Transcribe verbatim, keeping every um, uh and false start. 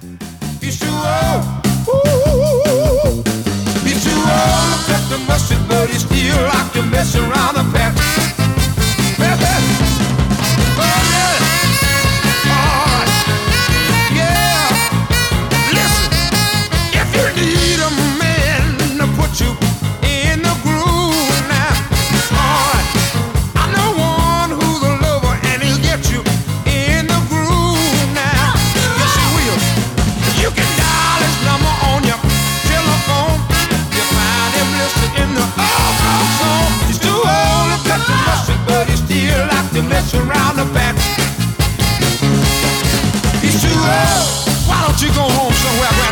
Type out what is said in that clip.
He's too old. Ooh. He's too old to cut the mustard, but he still like to mess around the pack. To mess around the back. He's too old. Why don't you go home somewhere?